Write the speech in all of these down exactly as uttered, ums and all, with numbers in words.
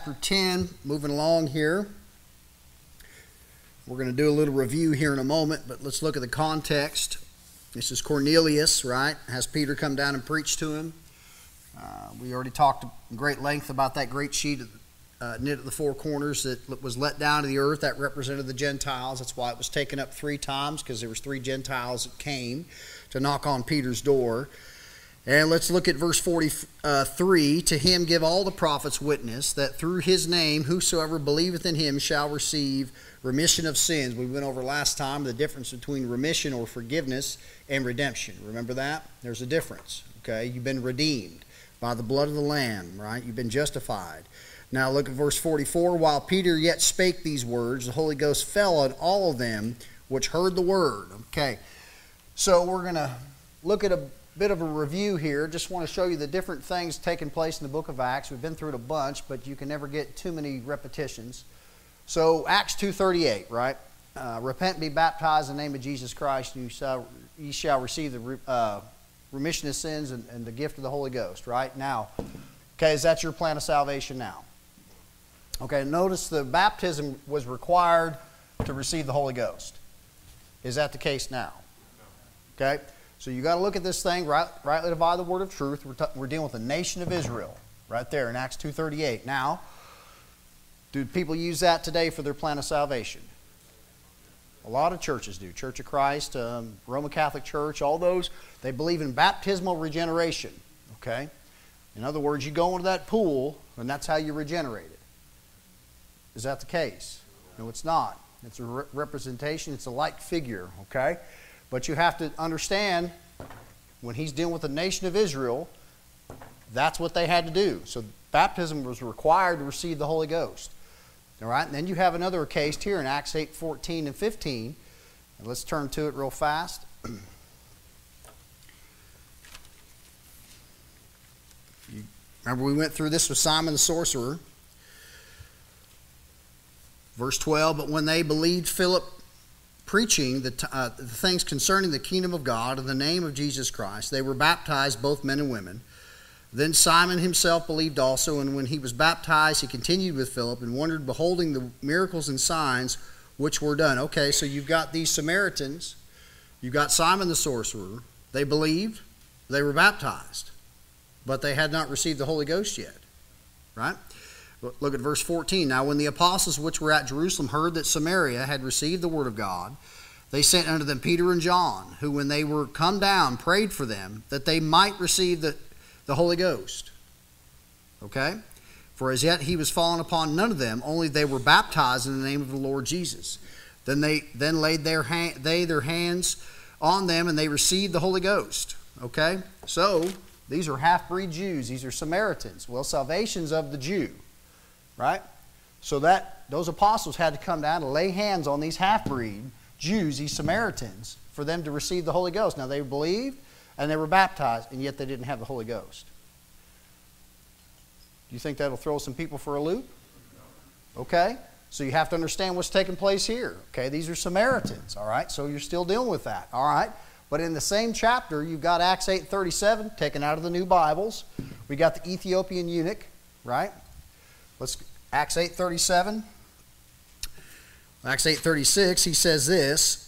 chapter ten, moving along here. We're going to do a little review here in a moment, but let's look at the context. This is Cornelius, right? Has Peter come down and preach to him. Uh, we already talked in great length about that great sheet uh, knit at the four corners that was let down to the earth. That represented the Gentiles. That's why it was taken up three times, because there was three Gentiles that came to knock on Peter's door. And let's look at verse forty-three. To him give all the prophets witness that through his name whosoever believeth in him shall receive remission of sins. We went over last time the difference between remission or forgiveness and redemption. Remember that? There's a difference. Okay, you've been redeemed by the blood of the Lamb, right? You've been justified. Now look at verse forty-four. While Peter yet spake these words, the Holy Ghost fell on all of them which heard the word. Okay, so we're going to look at a bit of a review here. Just want to show you the different things taking place in the book of Acts. We've been through it a bunch, but you can never get too many repetitions. So Acts two thirty-eight, right? Uh, Repent and be baptized in the name of Jesus Christ, and you shall, you shall receive the uh, remission of sins and, and the gift of the Holy Ghost, right? Now, okay, is that your plan of salvation now? Okay, notice the baptism was required to receive the Holy Ghost. Is that the case now? Okay, so you got to look at this thing, right, rightly divide the word of truth. We're, t- we're dealing with the nation of Israel, right there in Acts two thirty-eight. Now, do people use that today for their plan of salvation? A lot of churches do. Church of Christ, um, Roman Catholic Church, all those, they believe in baptismal regeneration. Okay? In other words, you go into that pool, and that's how you regenerate it. Is that the case? No, it's not. It's a re- representation. It's a like figure. Okay? But you have to understand, when he's dealing with the nation of Israel, that's what they had to do. So baptism was required to receive the Holy Ghost. All right, and then you have another case here in Acts eight fourteen and fifteen. And let's turn to it real fast. You remember we went through this with Simon the sorcerer. Verse twelve, but when they believed Philip preaching the, uh, the things concerning the kingdom of God in the name of Jesus Christ, they were baptized, both men and women. Then Simon himself believed also, and when he was baptized, he continued with Philip and wondered, beholding the miracles and signs which were done. Okay, so you've got these Samaritans, you've got Simon the sorcerer. They believed, they were baptized, but they had not received the Holy Ghost yet, right? Look at verse fourteen. Now when the apostles which were at Jerusalem heard that Samaria had received the word of God, they sent unto them Peter and John, who when they were come down prayed for them, that they might receive the The Holy Ghost. Okay? For as yet he was fallen upon none of them, only they were baptized in the name of the Lord Jesus. Then they then laid their hand, they their hands on them, and they received the Holy Ghost. Okay? So, these are half-breed Jews. These are Samaritans. Well, salvation's of the Jew. Right? So that those apostles had to come down and lay hands on these half-breed Jews, these Samaritans, for them to receive the Holy Ghost. Now they believed, and they were baptized, and yet they didn't have the Holy Ghost. Do you think that'll throw some people for a loop? Okay, so you have to understand what's taking place here. Okay, these are Samaritans, all right? So you're still dealing with that, all right? But in the same chapter, you've got Acts eight thirty-seven, taken out of the New Bibles. We got the Ethiopian eunuch, right? Let's Acts eight thirty-seven. Acts eight thirty-six, he says this.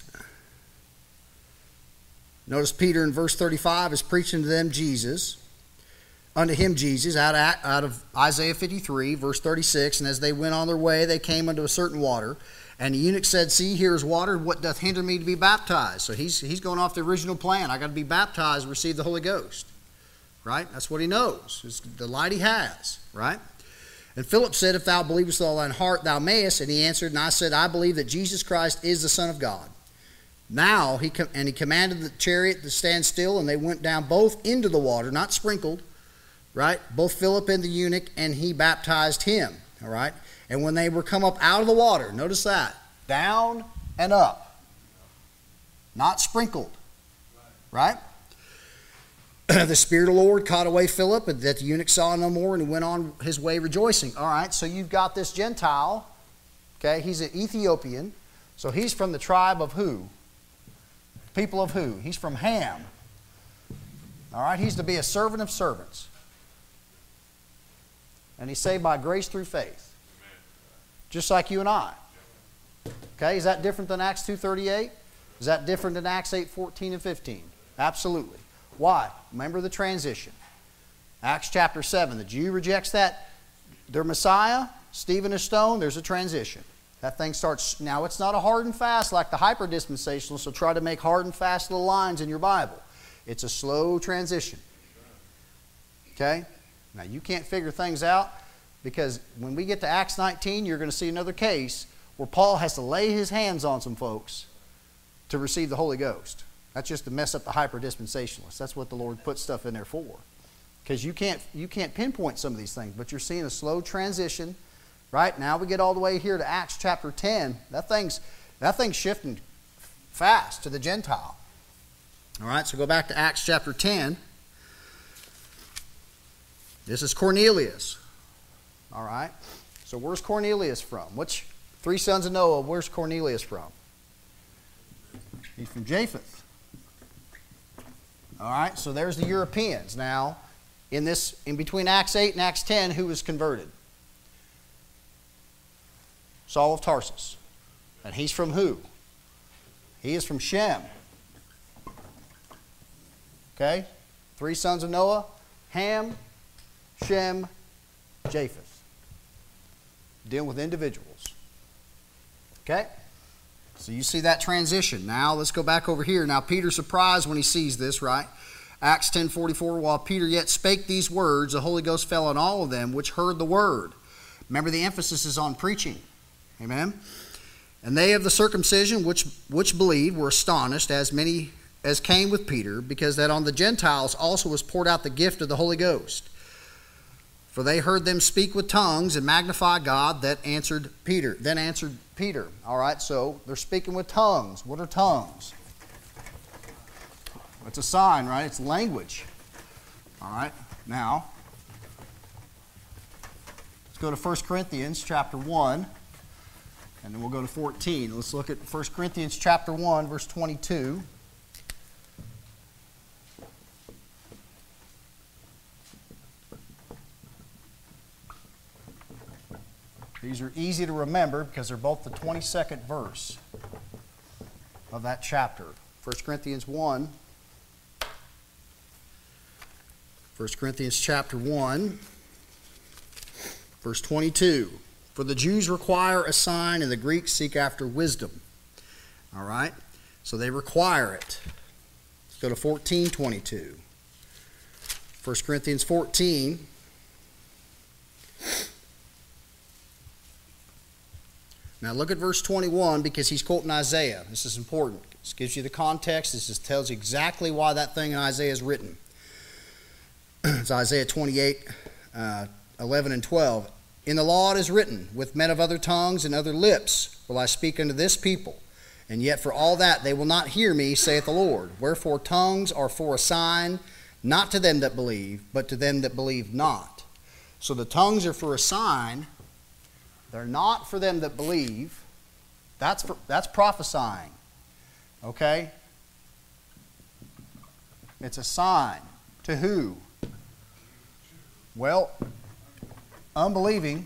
Notice Peter in verse thirty-five is preaching to them Jesus, unto him Jesus, out of, out of Isaiah fifty-three, verse thirty-six. And as they went on their way, they came unto a certain water. And the eunuch said, see, here is water. What doth hinder me to be baptized? So he's, he's going off the original plan. I got to be baptized and receive the Holy Ghost. Right? That's what he knows. It's the light he has. Right? And Philip said, if thou believest with all thine heart, thou mayest. And he answered, and I said, I believe that Jesus Christ is the Son of God. Now, he com- and he commanded the chariot to stand still, and they went down both into the water, not sprinkled, right? Both Philip and the eunuch, and he baptized him, all right? And when they were come up out of the water, notice that, down and up, not sprinkled, right? The Spirit of the Lord caught away Philip, and that the eunuch saw no more, and he went on his way rejoicing. All right, so you've got this Gentile, okay? He's an Ethiopian, so he's from the tribe of who? People of who? He's from Ham. All right, he's to be a servant of servants. And he's saved by grace through faith. just like you and I. Okay, is that different than Acts two thirty-eight? Is that different than Acts eight fourteen and fifteen? Absolutely. Why? Remember the transition. Acts chapter seven, the Jew rejects that, their Messiah, Stephen is stoned, there's a transition. That thing starts, now it's not a hard and fast like the hyper-dispensationalists, so try to make hard and fast little lines in your Bible. It's a slow transition. Okay? Now you can't figure things out because when we get to Acts nineteen, you're going to see another case where Paul has to lay his hands on some folks to receive the Holy Ghost. That's just to mess up the hyper-dispensationalists. That's what the Lord puts stuff in there for. Because you can't, you can't pinpoint some of these things, but you're seeing a slow transition. Right? Now we get all the way here to Acts chapter ten. That thing's, that thing's shifting fast to the Gentile. All right, so go back to Acts chapter ten. This is Cornelius. All right, so where's Cornelius from? Which three sons of Noah, where's Cornelius from? He's from Japheth. All right, so there's the Europeans. Now, in this, in between Acts eight and Acts ten, who was converted? Saul of Tarsus. And he's from who? He is from Shem. Okay? Three sons of Noah: Ham, Shem, Japheth. Dealing with individuals. Okay? So you see that transition. Now let's go back over here. Now Peter's surprised when he sees this, right? Acts ten forty-four, while Peter yet spake these words, the Holy Ghost fell on all of them which heard the word. Remember, the emphasis is on preaching. Amen? And they of the circumcision which, which believed were astonished, as many as came with Peter, because that on the Gentiles also was poured out the gift of the Holy Ghost. For they heard them speak with tongues and magnify God. That answered Peter. Then answered Peter. All right, so they're speaking with tongues. What are tongues? It's a sign, right? It's language. All right, now let's go to First Corinthians chapter one. And then we'll go to fourteen. Let's look at First Corinthians chapter one, verse twenty-two. These are easy to remember because they're both the twenty-second verse of that chapter. First Corinthians one. First Corinthians chapter one, verse twenty-two. For the Jews require a sign, and the Greeks seek after wisdom. All right? So they require it. Let's go to fourteen twenty-two. First Corinthians fourteen. Now look at verse twenty-one, because he's quoting Isaiah. This is important. This gives you the context. This just tells you exactly why that thing in Isaiah is written. It's Isaiah twenty-eight, uh, eleven and twelve. In the law it is written, with men of other tongues and other lips will I speak unto this people. And yet for all that they will not hear me, saith the Lord. Wherefore tongues are for a sign, not to them that believe, but to them that believe not. So the tongues are for a sign. They're not for them that believe. That's, for, that's prophesying. Okay? It's a sign. To who? Well, unbelieving.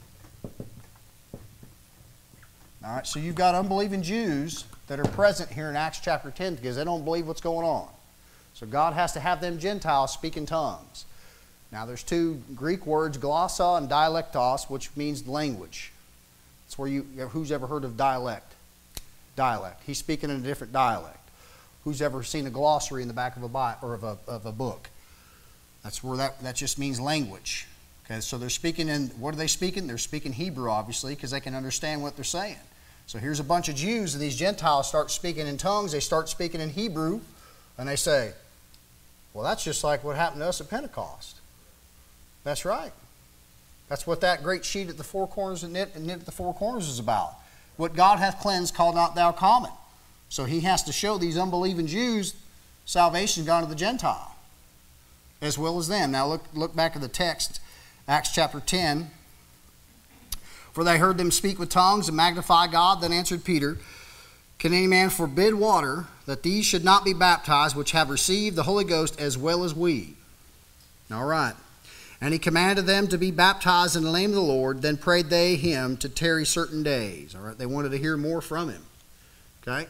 All right, so you've got unbelieving Jews that are present here in Acts chapter ten because they don't believe what's going on. So God has to have them Gentiles speak in tongues. Now there's two Greek words, glossa and dialectos, which means language. It's where you, who's ever heard of dialect? Dialect. He's speaking in a different dialect. Who's ever seen a glossary in the back of a Bible or of a, of a book? That's where that, that just means language. Okay, so they're speaking in, what are they speaking? They're speaking Hebrew, obviously, because they can understand what they're saying. So here's a bunch of Jews, and these Gentiles start speaking in tongues. They start speaking in Hebrew, and they say, well, that's just like what happened to us at Pentecost. That's right. That's what that great sheet at the four corners and knit, and knit at the four corners is about. What God hath cleansed, call not thou common. So he has to show these unbelieving Jews salvation gone to the Gentile, as well as them. Now look, look back at the text, Acts chapter ten. For they heard them speak with tongues and magnify God. Then answered Peter, can any man forbid water, that these should not be baptized, which have received the Holy Ghost as well as we? All right. And he commanded them to be baptized in the name of the Lord. Then prayed they him to tarry certain days. All right, they wanted to hear more from him. Okay?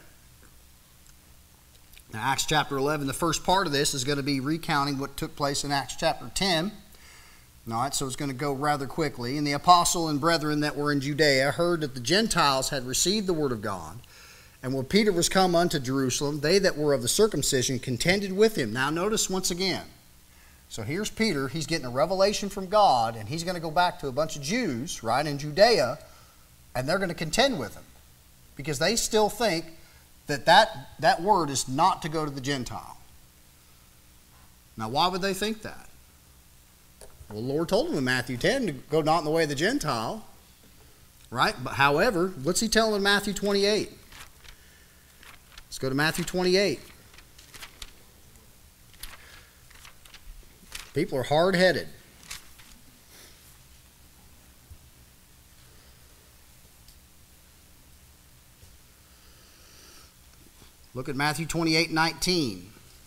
Now, Acts chapter eleven, the first part of this is going to be recounting what took place in Acts chapter ten. All right, so it's going to go rather quickly. And the apostle and brethren that were in Judea heard that the Gentiles had received the word of God. And when Peter was come unto Jerusalem, they that were of the circumcision contended with him. Now notice once again. So here's Peter. He's getting a revelation from God, and he's going to go back to a bunch of Jews, right, in Judea, and they're going to contend with him. Because they still think that that, that word is not to go to the Gentile. Now why would they think that? Well, the Lord told them in Matthew ten to go not in the way of the Gentile, right? But however, what's he telling in Matthew twenty-eight? Let's go to Matthew twenty-eight. People are hard-headed. Look at Matthew twenty-eight nineteen.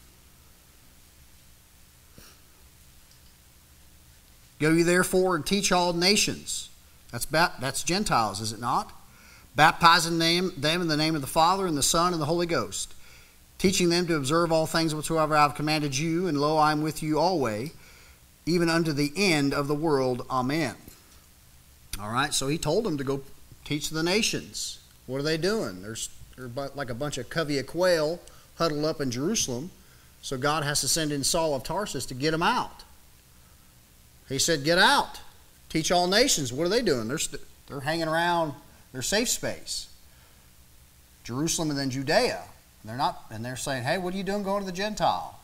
Go ye therefore and teach all nations. That's, that's Gentiles, is it not? Baptizing them, them in the name of the Father and the Son and the Holy Ghost, teaching them to observe all things whatsoever I have commanded you, and lo, I am with you always, even unto the end of the world. Amen. All right, so he told them to go teach the nations. What are they doing? There's, they're like a bunch of covey of quail huddled up in Jerusalem, so God has to send in Saul of Tarsus to get them out. He said, get out. Teach all nations. What are they doing? They're, st- they're hanging around their safe space. Jerusalem and then Judea. And they're not, and they're saying, hey, what are you doing going to the Gentile?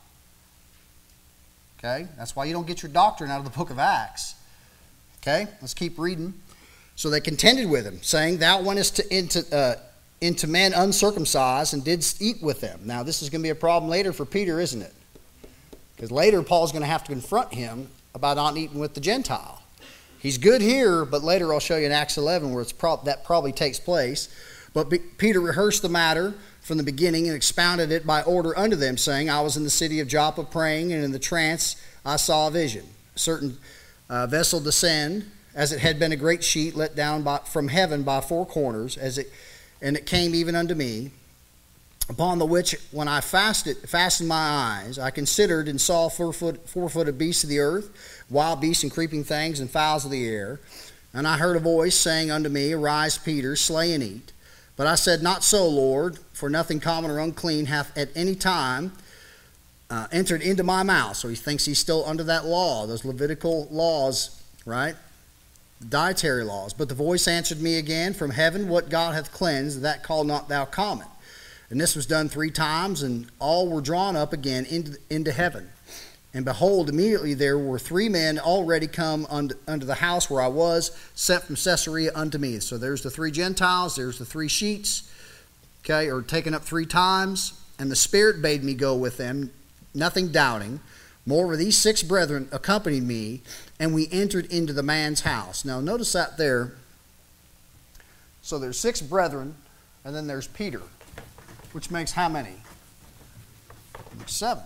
Okay? That's why you don't get your doctrine out of the book of Acts. Okay? Let's keep reading. So they contended with him, saying, thou wentest to, into, uh, into men uncircumcised and didst eat with them. Now, this is going to be a problem later for Peter, isn't it? Because later Paul's going to have to confront him about not eating with the Gentile. He's good here, but later I'll show you in Acts eleven where it's prob- that probably takes place. But B- Peter rehearsed the matter from the beginning and expounded it by order unto them, saying, I was in the city of Joppa praying, and in the trance I saw a vision. A certain uh, vessel descend, as it had been a great sheet let down by, from heaven by four corners, as it, and it came even unto me. Upon the which, when I fasted, fastened my eyes, I considered and saw four-foot, four-footed beasts of the earth, wild beasts and creeping things, and fowls of the air. And I heard a voice saying unto me, Arise, Peter, slay and eat. But I said, Not so, Lord, for nothing common or unclean hath at any time uh, entered into my mouth. So he thinks he's still under that law, those Levitical laws, right? Dietary laws. But the voice answered me again from heaven, What God hath cleansed, that call not thou common. And this was done three times, and all were drawn up again into, into heaven. And behold, immediately there were three men already come unto, unto the house where I was, sent from Caesarea unto me. So there's the three Gentiles, there's the three sheets, okay, or taken up three times. And the Spirit bade me go with them, nothing doubting. Moreover, these six brethren accompanied me, and we entered into the man's house. Now notice that there. So there's six brethren, and then there's Peter. Which makes how many? Makes seven.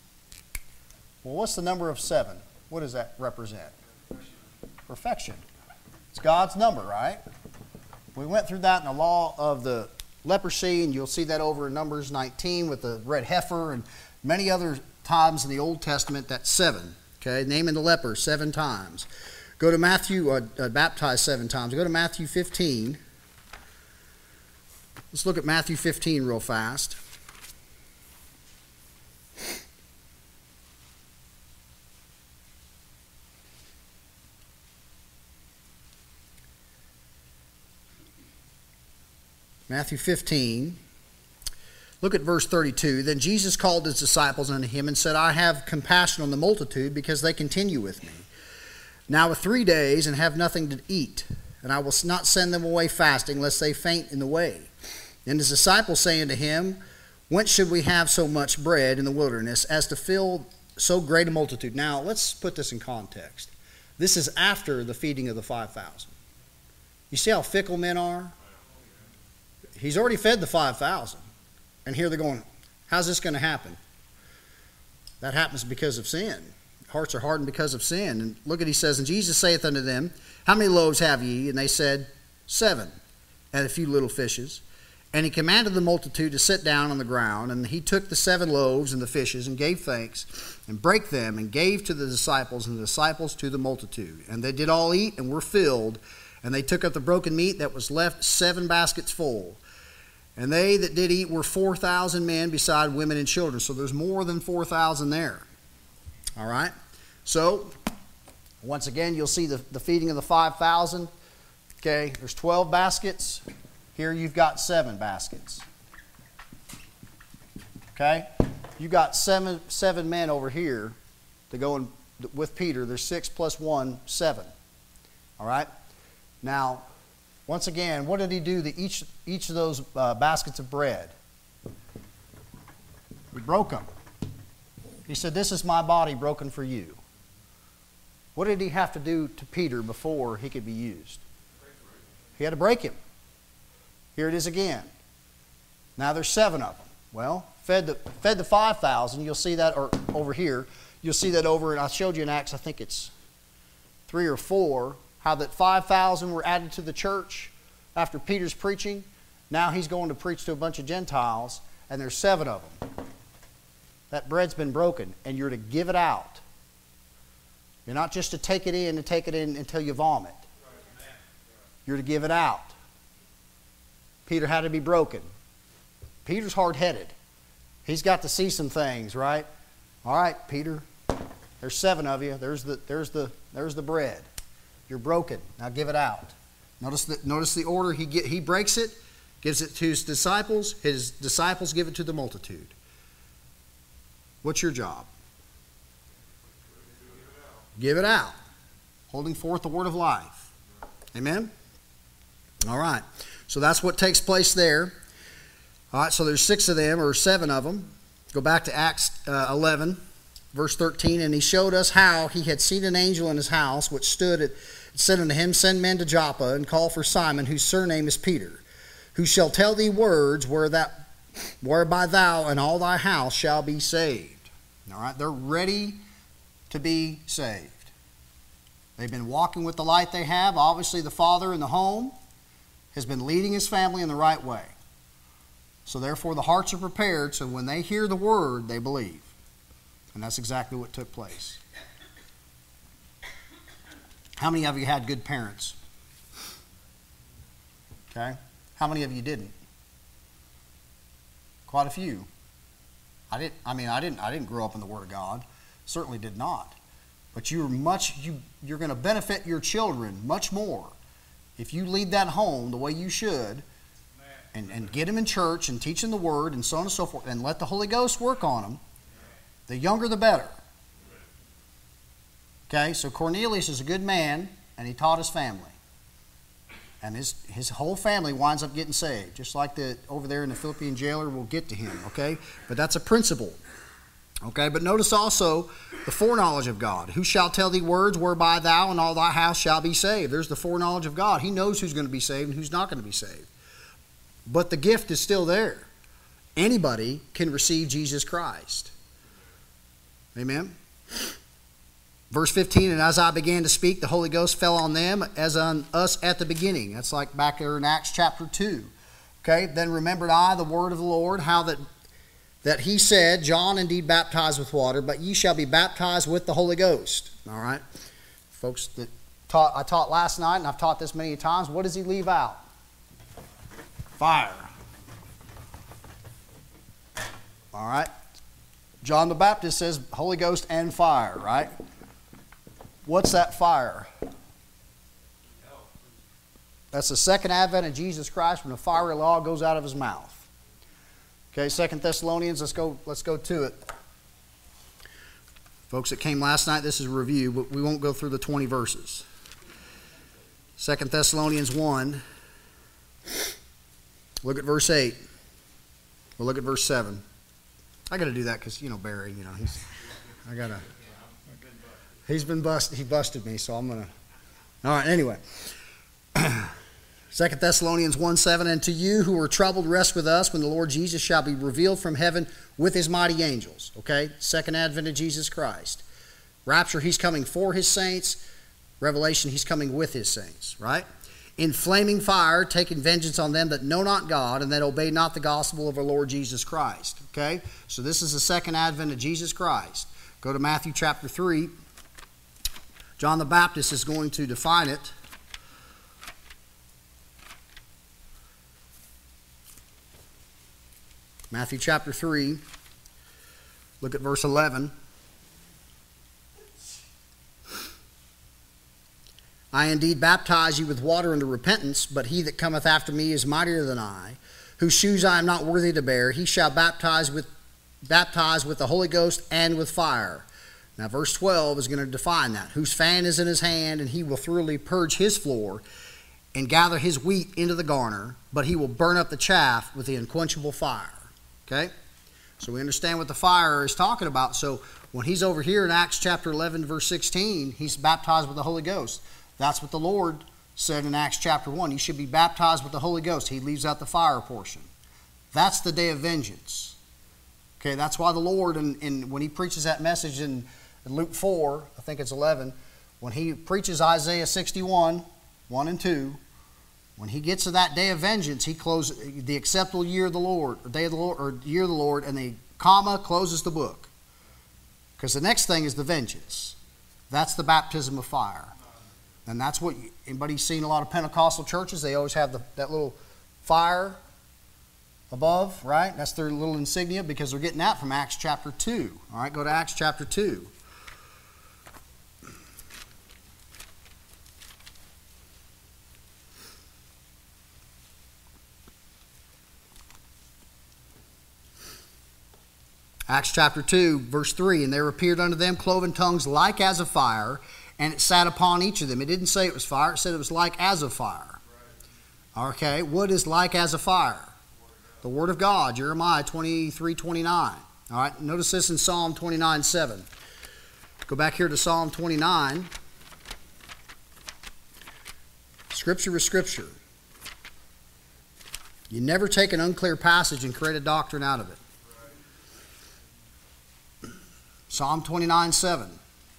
Well, what's the number of seven? What does that represent? Perfection. It's God's number, right? We went through that in the law of the leprosy, and you'll see that over in Numbers nineteen with the red heifer and many other times in the Old Testament. That's seven. Okay, naming the leper seven times. Go to Matthew, uh, uh, baptized seven times. Go to Matthew fifteen. Let's look at Matthew fifteen real fast. Matthew fifteen. Look at verse thirty-two. Then Jesus called his disciples unto him and said, I have compassion on the multitude, because they continue with me now with three days and have nothing to eat. And I will not send them away fasting, lest they faint in the way. And his disciples say unto him, Whence should we have so much bread in the wilderness, as to fill so great a multitude? Now, let's put this in context. This is after the feeding of the five thousand. You see how fickle men are? He's already fed the five thousand. And here they're going, how's this going to happen? That happens because of sin. hearts are hardened because of sin. And look at, he says, and Jesus saith unto them, how many loaves have ye? And they said, seven, and a few little fishes. And he commanded the multitude to sit down on the ground. And he took the seven loaves and the fishes, and gave thanks, and brake them, and gave to the disciples, and the disciples to the multitude. And they did all eat, and were filled. And they took up the broken meat that was left, seven baskets full. And they that did eat were four thousand men, beside women and children. So there's more than four thousand there. All right? So, once again, you'll see the, the feeding of the five thousand. Okay, there's twelve baskets. Here you've got seven baskets. Okay? You've got seven, seven men over here to go in, with Peter. There's six plus one, seven. All right? Now, once again, what did he do to each, each of those uh, baskets of bread? He broke them. He said, this is my body broken for you. What did he have to do to Peter before he could be used? He had to break him. Here it is again. Now there's seven of them. Well, fed the, fed the five thousand, you'll see that or over here. You'll see that over, and I showed you in Acts, I think it's three or four, how that five thousand were added to the church after Peter's preaching. Now he's going to preach to a bunch of Gentiles, and there's seven of them. That bread's been broken, and you're to give it out. You're not just to take it in and take it in until you vomit. You're to give it out. Peter had to be broken. Peter's hard-headed. He's got to see some things, right? All right, Peter, there's seven of you. There's the, there's the, there's the bread. You're broken. Now give it out. Notice the, notice the order. He, get, he breaks it, gives it to his disciples. His disciples give it to the multitude. What's your job? Give it out. Holding forth the word of life. Amen? All right. So that's what takes place there. All right, so there's six of them, or seven of them. Go back to Acts uh, eleven, verse thirteen. And he showed us how he had seen an angel in his house, which stood at, said unto him, send men to Joppa, and call for Simon, whose surname is Peter, who shall tell thee words where that, whereby thou and all thy house shall be saved. All right, they're ready to be saved. They've been walking with the light they have. Obviously, the father in the home has been leading his family in the right way. So therefore, the hearts are prepared, so when they hear the word, they believe. And that's exactly what took place. How many of you had good parents? Okay. How many of you didn't? Quite a few. I didn't. I mean, I didn't. I didn't grow up in the Word of God. Certainly did not. But you're much. You you're going to benefit your children much more if you lead that home the way you should, and and get them in church and teach them the Word and so on and so forth, and let the Holy Ghost work on them. The younger, the better. Okay. So Cornelius is a good man, and he taught his family. And his, his whole family winds up getting saved, just like the over there in the Philippian jailer will get to him, okay? But that's a principle, okay? But notice also the foreknowledge of God. Who shall tell thee words whereby thou and all thy house shall be saved? There's the foreknowledge of God. He knows who's going to be saved and who's not going to be saved. But the gift is still there. Anybody can receive Jesus Christ. Amen? Verse fifteen, and as I began to speak, the Holy Ghost fell on them as on us at the beginning. That's like back there in Acts chapter two. Okay, then remembered I the word of the Lord, how that that he said, John indeed baptized with water, but ye shall be baptized with the Holy Ghost. All right, folks, that taught I taught last night, and I've taught this many times. What does he leave out? Fire. All right, John the Baptist says Holy Ghost and fire, right? What's that fire? That's the second advent of Jesus Christ when the fiery law goes out of his mouth. Okay, Second Thessalonians, let's go, let's go to it. Folks that came last night, this is a review, but we won't go through the twenty verses. Second Thessalonians one. Look at verse eight. We'll look at verse seven. I got to do that because, you know, Barry, you know, he's, I got to. He's been busted. He busted me, so I'm going to. All right, anyway. Second Thessalonians one seven, and to you who are troubled, rest with us when the Lord Jesus shall be revealed from heaven with his mighty angels. Okay? Second advent of Jesus Christ. Rapture, he's coming for his saints. Revelation, he's coming with his saints, right? In flaming fire, taking vengeance on them that know not God and that obey not the gospel of our Lord Jesus Christ. Okay? So this is the second advent of Jesus Christ. Go to Matthew chapter three. John the Baptist is going to define it. Matthew chapter three. Look at verse eleven. I indeed baptize you with water unto repentance, but he that cometh after me is mightier than I, whose shoes I am not worthy to bear. He shall baptize with baptize with the Holy Ghost and with fire. Now verse twelve is going to define that. Whose fan is in his hand, and he will thoroughly purge his floor and gather his wheat into the garner, but he will burn up the chaff with the unquenchable fire. Okay? So we understand what the fire is talking about. So when he's over here in Acts chapter eleven, verse sixteen, he's baptized with the Holy Ghost. That's what the Lord said in Acts chapter one. You should be baptized with the Holy Ghost. He leaves out the fire portion. That's the day of vengeance. Okay, that's why the Lord, in, in, when he preaches that message in, in Luke four, I think it's eleven, when he preaches Isaiah sixty-one, one and two, when he gets to that day of vengeance, he closes the acceptable year of the Lord, or day of the Lord, or year of the Lord, and the comma closes the book. Because the next thing is the vengeance. That's the baptism of fire. And that's what, anybody seen a lot of Pentecostal churches? They always have the, that little fire above, right? That's their little insignia because they're getting that from Acts chapter two. All right, go to Acts chapter two. Acts chapter two, verse three, and there appeared unto them cloven tongues like as of fire, and it sat upon each of them. It didn't say it was fire. It said it was like as of fire. Okay, what is like as of fire? The Word of God, Jeremiah twenty-three twenty-nine. All right, notice this in Psalm twenty-nine seven. Go back here to Psalm twenty-nine. Scripture is Scripture. You never take an unclear passage and create a doctrine out of it. Psalm twenty-nine seven.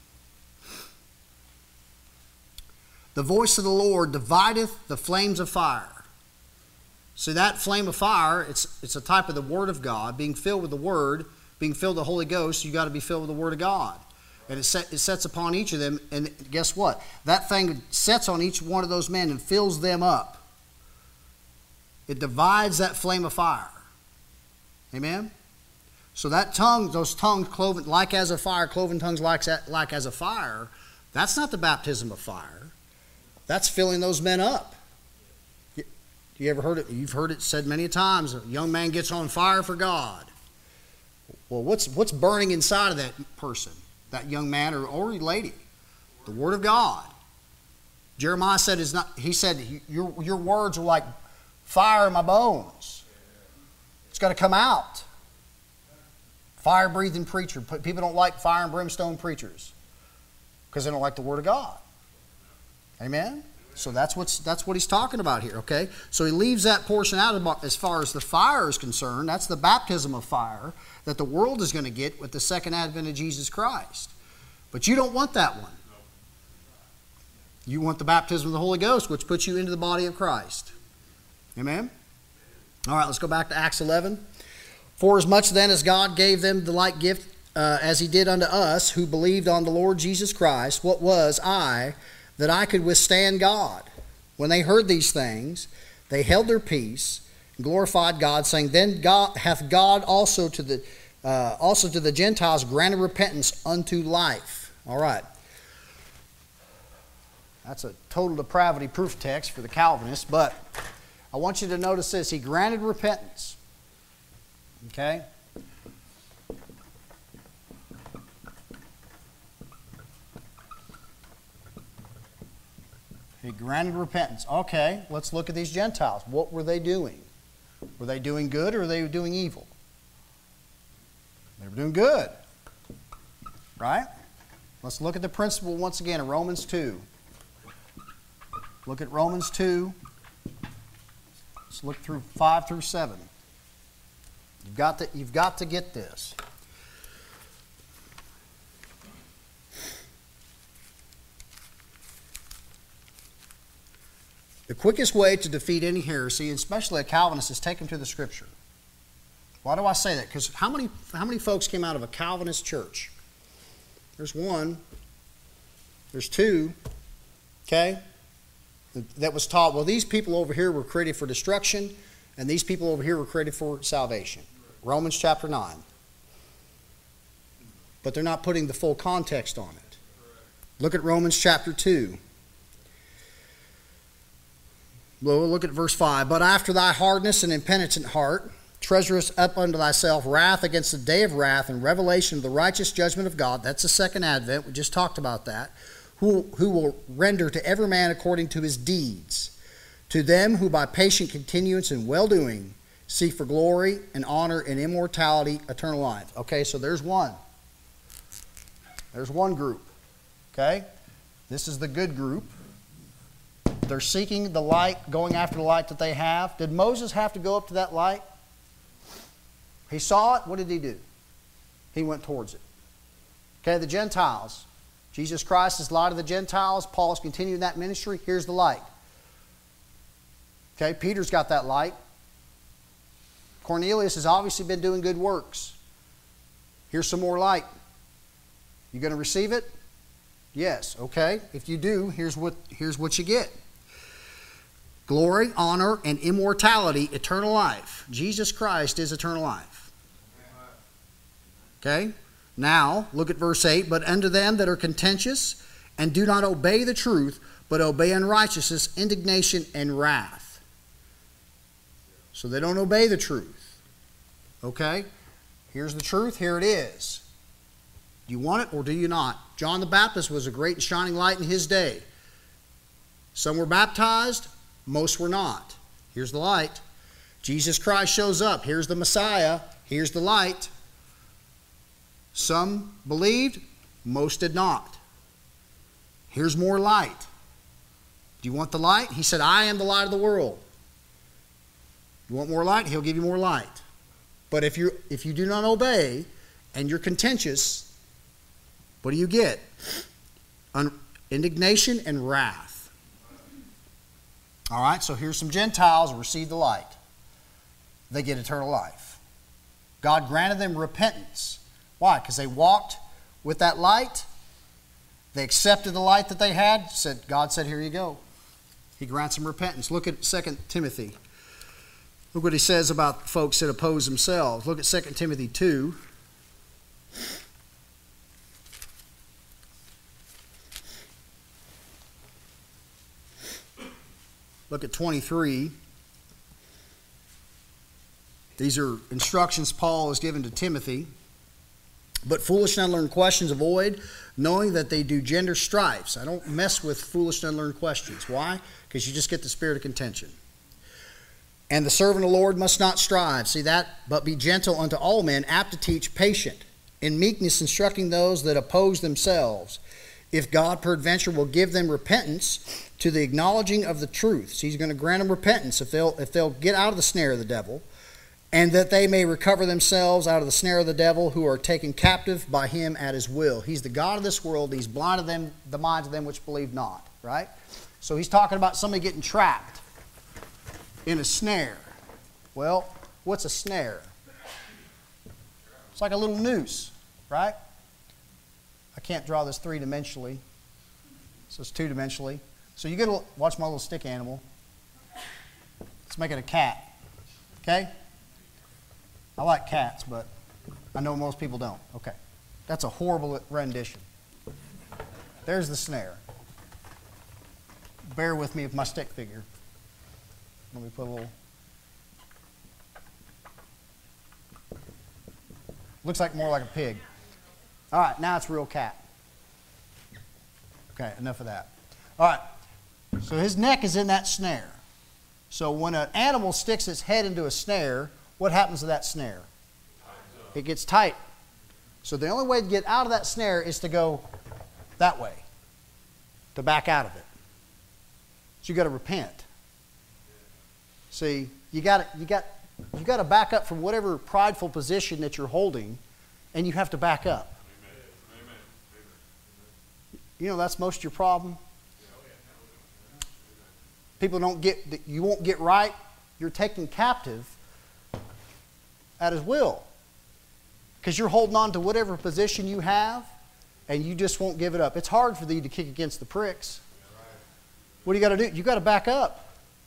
The voice of the Lord divideth the flames of fire. See, that flame of fire, it's, it's a type of the Word of God, being filled with the Word, being filled with the Holy Ghost, you've got to be filled with the Word of God. And it, set, it sets upon each of them, and guess what? That thing sets on each one of those men and fills them up. It divides that flame of fire. Amen? So that tongue, those tongues cloven like as a fire, cloven tongues like, like as a fire, that's not the baptism of fire. That's filling those men up. You, you ever heard it? You've heard it said many times, a young man gets on fire for God. Well, what's what's burning inside of that person, that young man or, or lady? The Word of God. Jeremiah said, "Is not." He said, "Your your words are like fire in my bones. It's got to come out." Fire-breathing preacher. People don't like fire and brimstone preachers because they don't like the Word of God. Amen? So that's what's that's what he's talking about here, okay? So he leaves that portion out as far as the fire is concerned. That's the baptism of fire that the world is going to get with the second advent of Jesus Christ. But you don't want that one. You want the baptism of the Holy Ghost, which puts you into the body of Christ. Amen? All right, let's go back to Acts eleven. For as much then as God gave them the like gift uh, as he did unto us, who believed on the Lord Jesus Christ, what was I that I could withstand God? When they heard these things, they held their peace and glorified God, saying, Then God hath God also to the uh, also to the Gentiles granted repentance unto life. All right. That's a total depravity proof text for the Calvinists, but I want you to notice this. He granted repentance. Okay? He granted repentance. Okay, let's look at these Gentiles. What were they doing? Were they doing good or were they doing evil? They were doing good. Right? Let's look at the principle once again in Romans two. Look at Romans two. Let's look through five through seven. You've got to, you've got to get this. The quickest way to defeat any heresy, and especially a Calvinist, is take them to the Scripture. Why do I say that? Because how many, how many folks came out of a Calvinist church? There's one. There's two. Okay? That was taught, well, these people over here were created for destruction, and these people over here were created for salvation. Romans chapter nine. But they're not putting the full context on it. Look at Romans chapter two. We'll look at verse five. But after thy hardness and impenitent heart, treasurest up unto thyself wrath against the day of wrath and revelation of the righteous judgment of God. That's the second advent. We just talked about that. Who, who will render to every man according to his deeds. To them who by patient continuance in well-doing seek for glory and honor and immortality, eternal life. Okay, so there's one. There's one group. Okay? This is the good group. They're seeking the light, going after the light that they have. Did Moses have to go up to that light? He saw it. What did he do? He went towards it. Okay, the Gentiles. Jesus Christ is the light of the Gentiles. Paul is continuing that ministry. Here's the light. Okay, Peter's got that light. Cornelius has obviously been doing good works. Here's some more light. You going to receive it? Yes. Okay. If you do, here's what, here's what you get. Glory, honor, and immortality, eternal life. Jesus Christ is eternal life. Okay? Now, look at verse eight. But unto them that are contentious and do not obey the truth, but obey unrighteousness, indignation, and wrath. So they don't obey the truth. Okay? Here's the truth. Here it is. Do you want it or do you not? John the Baptist was a great and shining light in his day. Some were baptized. Most were not. Here's the light. Jesus Christ shows up. Here's the Messiah. Here's the light. Some believed. Most did not. Here's more light. Do you want the light? He said, I am the light of the world. You want more light? He'll give you more light. But if you if you do not obey and you're contentious, what do you get? Un- indignation and wrath. All right, so here's some Gentiles who receive the light. They get eternal life. God granted them repentance. Why? Because they walked with that light. They accepted the light that they had. Said, God said, here you go. He grants them repentance. Look at Second Timothy. Look what he says about folks that oppose themselves. Look at Second Timothy two. Look at twenty-three. These are instructions Paul has given to Timothy. But foolish and unlearned questions avoid, knowing that they do gender strifes. I don't mess with foolish and unlearned questions. Why? Because you just get the spirit of contention. And the servant of the Lord must not strive. See that? But be gentle unto all men, apt to teach, patient, in meekness instructing those that oppose themselves. If God peradventure will give them repentance to the acknowledging of the truth. So he's going to grant them repentance if they'll, if they'll get out of the snare of the devil, and that they may recover themselves out of the snare of the devil, who are taken captive by him at his will. He's the God of this world. He's blinded them, the minds of them which believe not. Right? So he's talking about somebody getting trapped in a snare. Well, what's a snare? It's like a little noose, right? I can't draw this three-dimensionally, so it's two-dimensionally. So you get to watch my little stick animal. Let's make it a cat. Okay? I like cats, but I know most people don't. Okay. That's a horrible rendition. There's the snare. Bear with me with my stick figure. Let me put a little... Looks like more like a pig. All right, now it's a real cat. Okay, enough of that. All right, so his neck is in that snare. So when an animal sticks its head into a snare, what happens to that snare? It gets tight. So the only way to get out of that snare is to go that way, to back out of it. So you got to repent. See, you got you got you got to back up from whatever prideful position that you're holding, and you have to back up. You know, that's most of your problem. people don't get, that you won't get right, you're taken captive at his will. Because you're holding on to whatever position you have, and you just won't give it up. It's hard for thee to kick against the pricks. What do you got to do? You got to back up.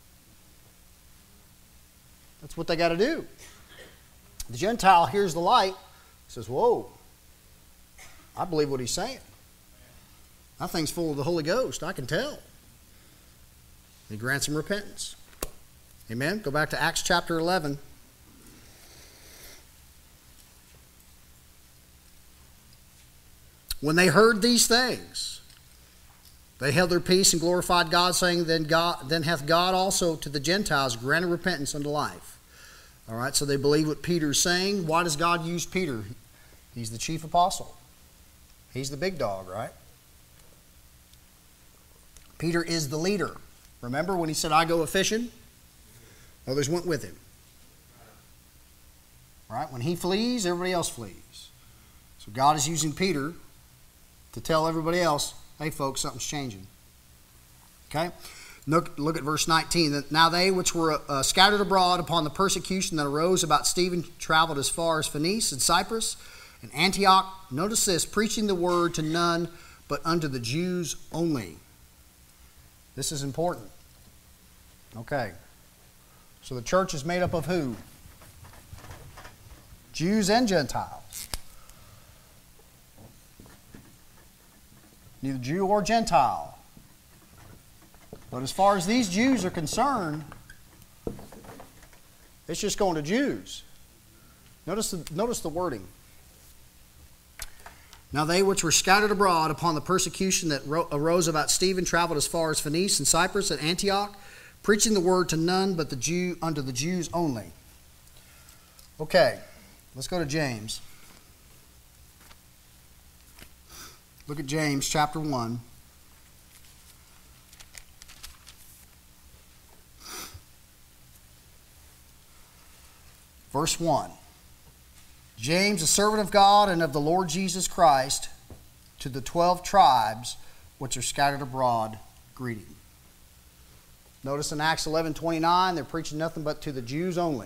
That's what they got to do. The Gentile hears the light, says, whoa, I believe what he's saying. That thing's full of the Holy Ghost, I can tell. He grants him repentance. Amen? Go back to Acts chapter eleven. When they heard these things, they held their peace and glorified God, saying, Then God, then hath God also to the Gentiles granted repentance unto life. All right, so they believe what Peter's saying. Why does God use Peter? He's the chief apostle. He's the big dog, right? Peter is the leader. Remember when he said, I go a-fishing? Others went with him. All right, when he flees, everybody else flees. So God is using Peter to tell everybody else, hey folks, something's changing. Okay? Look, look at verse nineteen. Now they which were uh, scattered abroad upon the persecution that arose about Stephen traveled as far as Phoenice and Cyprus and Antioch. Notice this, preaching the word to none but unto the Jews only. This is important. Okay. So the church is made up of who? Jews and Gentiles. Neither Jew or Gentile. But as far as these Jews are concerned, it's just going to Jews. Notice the, notice the wording. Now they which were scattered abroad upon the persecution that ro- arose about Stephen traveled as far as Phoenice and Cyprus and Antioch, preaching the word to none but the Jew unto the Jews only. Okay, let's go to James. Look at James chapter one. Verse one. James, a servant of God and of the Lord Jesus Christ, to the twelve tribes which are scattered abroad, greeting. Notice in Acts eleven twenty-nine, they're preaching nothing but to the Jews only.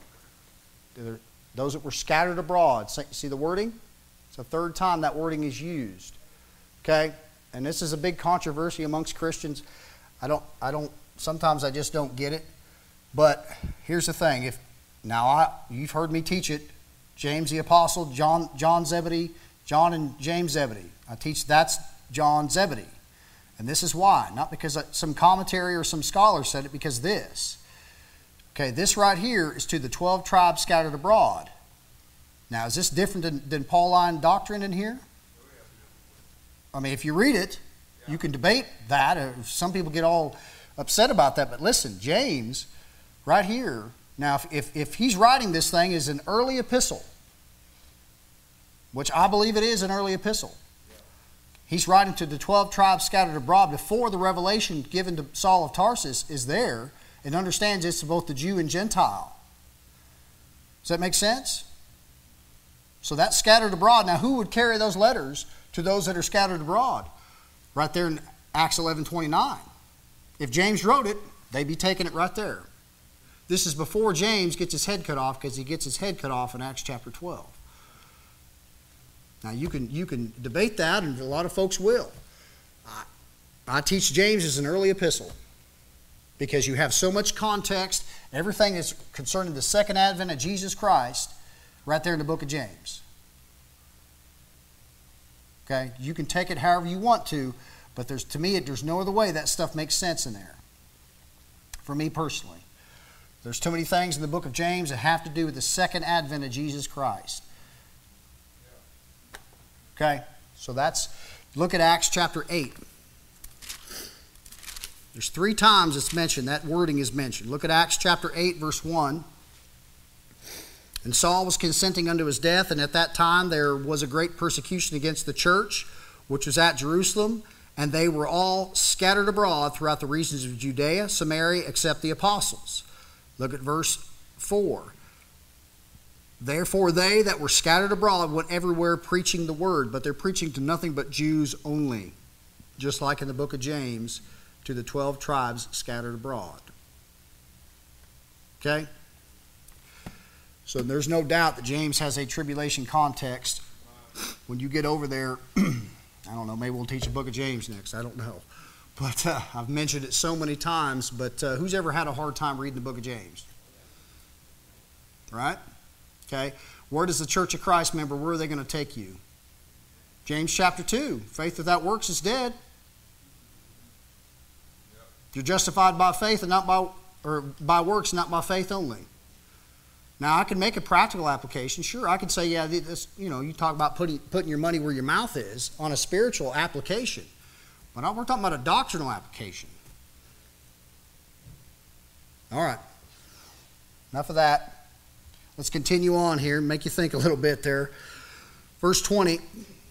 Those that were scattered abroad. See the wording? It's the third time that wording is used. Okay? And this is a big controversy amongst Christians. I don't, I don't, sometimes I just don't get it. But here's the thing. If now I, you've heard me teach it. James the Apostle, John, John Zebedee, John and James Zebedee. I teach that's John Zebedee. And this is why. Not because some commentary or some scholar said it, because this. Okay, this right here is to the twelve tribes scattered abroad. Now, is this different than, than Pauline doctrine in here? I mean, if you read it, you can debate that. Some people get all upset about that. But listen, James, right here, now if, if, if he's writing this thing as an early epistle, which I believe it is an early epistle, he's writing to the twelve tribes scattered abroad before the revelation given to Saul of Tarsus is there, and understands it's to both the Jew and Gentile. Does that make sense? So that's scattered abroad. Now who would carry those letters to those that are scattered abroad? Right there in Acts eleven twenty-nine. If James wrote it, they'd be taking it right there. This is before James gets his head cut off, because he gets his head cut off in Acts chapter twelve. Now you can, you can debate that, and a lot of folks will. I, I teach James as an early epistle because you have so much context, everything that's concerning the second advent of Jesus Christ right there in the book of James. Okay, you can take it however you want to, but there's to me, there's no other way that stuff makes sense in there. For me personally. There's too many things in the book of James that have to do with the second advent of Jesus Christ. Okay, so that's, look at Acts chapter eight. There's three times it's mentioned, that wording is mentioned. Look at Acts chapter eight, verse one. And Saul was consenting unto his death, and at that time there was a great persecution against the church, which was at Jerusalem, and they were all scattered abroad throughout the regions of Judea, Samaria, except the apostles. Look at verse four. Therefore they that were scattered abroad went everywhere preaching the word, but they're preaching to nothing but Jews only. Just like in the book of James, to the twelve tribes scattered abroad. Okay? So there's no doubt that James has a tribulation context. When you get over there, I don't know, maybe we'll teach the book of James next. I don't know. But uh, I've mentioned it so many times, but uh, who's ever had a hard time reading the book of James? Right? Okay. Where does the Church of Christ member, where are they going to take you? James chapter two. Faith without works is dead. You're justified by faith and not by, or by works, not by faith only. Now, I can make a practical application. Sure, I could say, yeah, this, you know, you talk about putting, putting your money where your mouth is on a spiritual application. But we're talking about a doctrinal application. All right. Enough of that. Let's continue on here and make you think a little bit there. Verse twenty.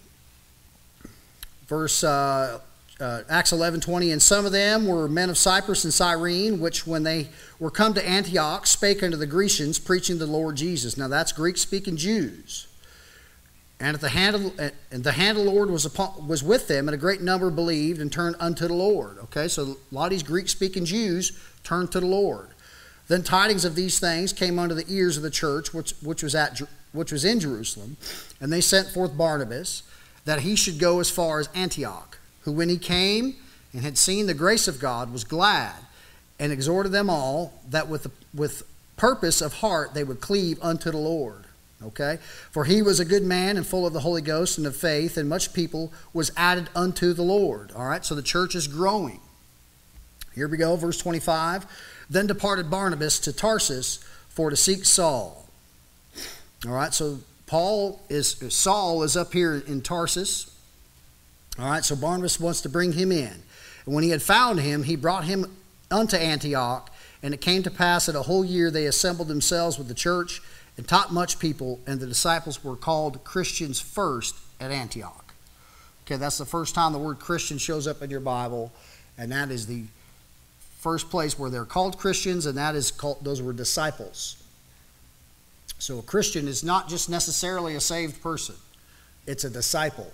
Verse uh, uh, Acts eleven twenty. And some of them were men of Cyprus and Cyrene, which when they were come to Antioch, spake unto the Grecians, preaching the Lord Jesus. Now that's Greek-speaking Jews. And at the hand of, and the hand of the Lord was upon, was with them, and a great number believed and turned unto the Lord. Okay, so a lot of these Greek-speaking Jews turned to the Lord. Then tidings of these things came unto the ears of the church, which, which was at which was in Jerusalem, and they sent forth Barnabas, that he should go as far as Antioch, who when he came and had seen the grace of God was glad, and exhorted them all that with with purpose of heart they would cleave unto the Lord. Okay? For he was a good man and full of the Holy Ghost and of faith, and much people was added unto the Lord. All right, so the church is growing. Here we go, verse twenty-five. Then departed Barnabas to Tarsus for to seek Saul. All right, so Paul is, Saul is up here in Tarsus. All right, so Barnabas wants to bring him in. And when he had found him, he brought him unto Antioch. And it came to pass that a whole year they assembled themselves with the church and taught much people, and the disciples were called Christians first at Antioch. Okay, that's the first time the word Christian shows up in your Bible, and that is the first place where they're called Christians, and that is called, those were disciples. So a Christian is not just necessarily a saved person. It's a disciple.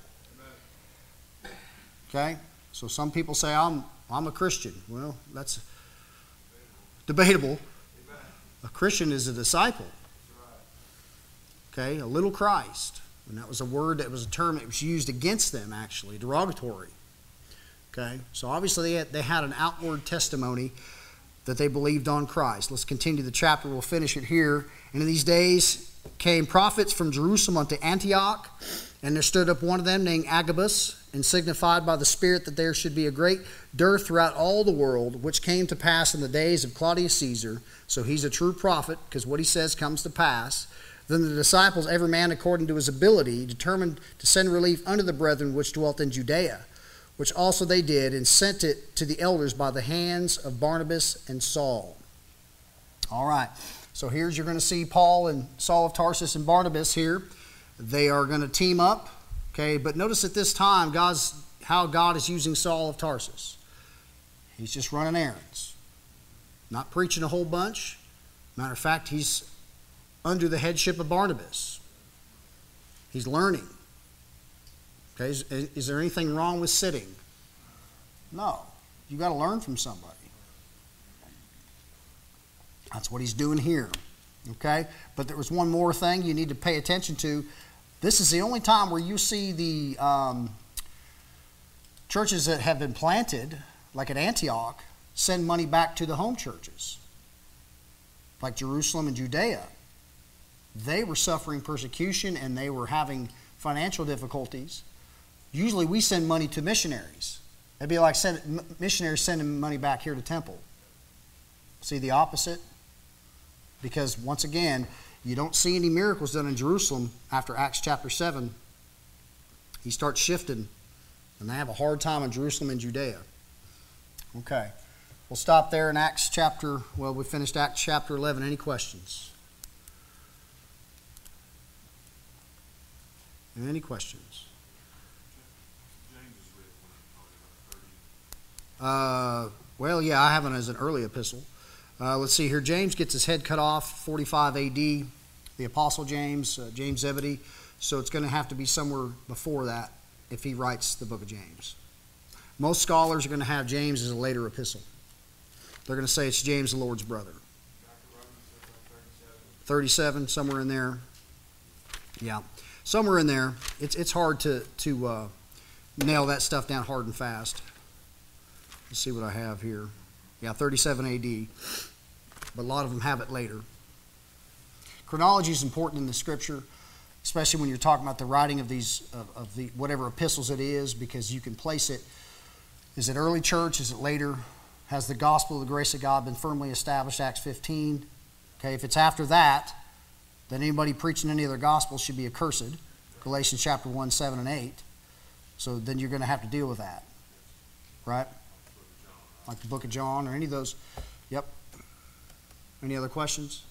Okay? So some people say, I'm, I'm a Christian. Well, that's debatable. A Christian is a disciple. Okay? A little Christ. And that was a word, that was a term that was used against them, actually, derogatory. Okay? So obviously they had, they had an outward testimony that they believed on Christ. Let's continue the chapter. We'll finish it here. And in these days came prophets from Jerusalem unto Antioch, and there stood up one of them named Agabus, and signified by the Spirit that there should be a great dearth throughout all the world, which came to pass in the days of Claudius Caesar. So he's a true prophet, because what he says comes to pass. Then the disciples, every man according to his ability, determined to send relief unto the brethren which dwelt in Judea, which also they did, and sent it to the elders by the hands of Barnabas and Saul. All right, so here's you're going to see Paul and Saul of Tarsus and Barnabas here. They are going to team up, okay? But notice at this time, God's how God is using Saul of Tarsus. He's just running errands, not preaching a whole bunch. Matter of fact, he's under the headship of Barnabas. He's learning. Okay, is, is there anything wrong with sitting? No. You've got to learn from somebody. That's what he's doing here. Okay? But there was one more thing you need to pay attention to. This is the only time where you see the um, churches that have been planted, like at Antioch, send money back to the home churches. Like Jerusalem and Judea. They were suffering persecution and they were having financial difficulties. Usually we send money to missionaries. It'd be like send, missionaries sending money back here to Temple. See the opposite? Because once again, you don't see any miracles done in Jerusalem after Acts chapter seven. He starts shifting, and they have a hard time in Jerusalem and Judea. Okay. We'll stop there in Acts chapter, well, we finished Acts chapter eleven. Any questions? Any questions? Uh, well, yeah, I have it as an early epistle. Uh, let's see here. James gets his head cut off, forty-five A D. The Apostle James, uh, James Zebedee. So it's going to have to be somewhere before that if he writes the book of James. Most scholars are going to have James as a later epistle. They're going to say it's James, the Lord's brother. thirty-seven, somewhere in there. Yeah, somewhere in there. It's it's hard to, to uh, nail that stuff down hard and fast. Let's see what I have here. Yeah, thirty-seven A D. But a lot of them have it later. Chronology is important in the Scripture, especially when you're talking about the writing of these, of, of the whatever epistles it is, because you can place it. Is it early church? Is it later? Has the gospel of the grace of God been firmly established? Acts fifteen. Okay, if it's after that, then anybody preaching any other gospel should be accursed. Galatians chapter one, seven, and eight. So then you're going to have to deal with that. Right? Like the book of John or any of those. Yep. Any other questions?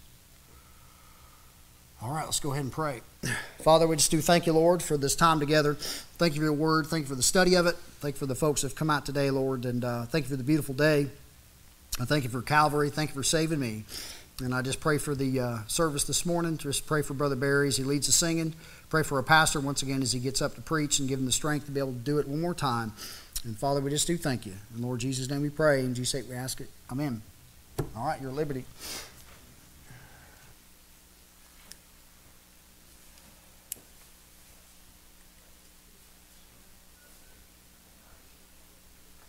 All right, let's go ahead and pray. Father, we just do thank you, Lord, for this time together. Thank you for your word. Thank you for the study of it. Thank you for the folks that have come out today, Lord. And uh, thank you for the beautiful day. I thank you for Calvary. Thank you for saving me. And I just pray for the uh, service this morning. Just pray for Brother Barry as he leads the singing. Pray for our pastor once again as he gets up to preach, and give him the strength to be able to do it one more time. And Father, we just do thank you. In Lord Jesus' name we pray. In Jesus' name we ask it. Amen. All right, you're at liberty.